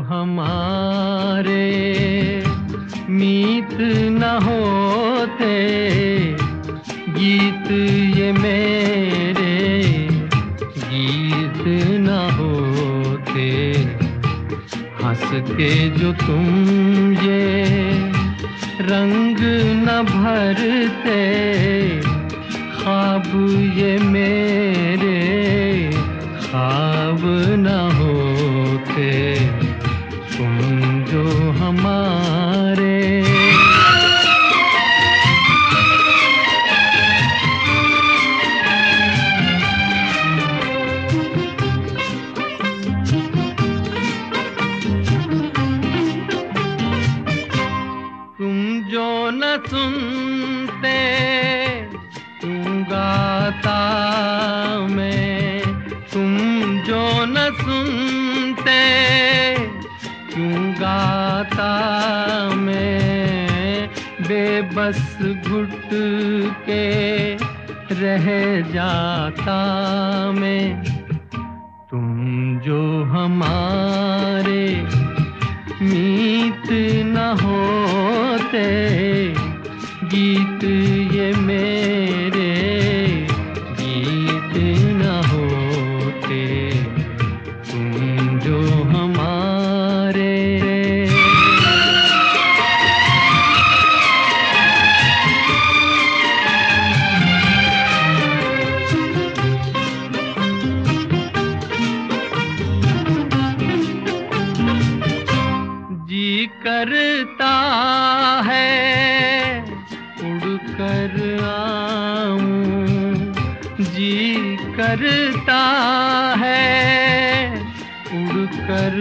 हमारे मीत न होते, गीत ये मेरे गीत न होते। हंस के जो तुम ये रंग न भरते, ख्वाब ये मेरे ख्वाब न होते, तुम जो हमारे। तुम जो न सुनते क्यों गाता मैं, तुम जो न सुनते क्यों गाता मैं, बेबस घुट के रह जाता मैं। तुम जो हमारे मीत न होते, गीत ये मेरे गीत न होते, तुम जो हमारे। जी करता है उड़कर आऊं, जी करता है उड़कर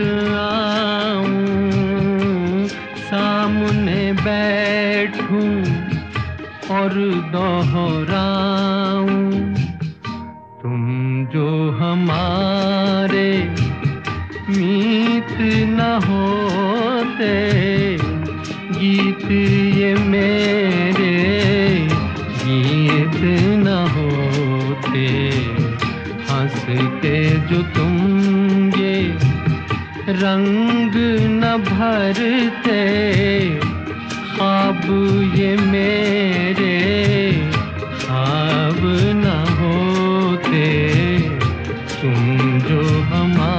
आऊं, सामने बैठूं और दोहराऊं। तुम जो हमारे मीत न होते, गीत ये मेरे गीत न होते। हंस के जो तुम ये रंग न भरते, ख्वाब ये मेरे ख्वाब न होते, तुम जो हमारे।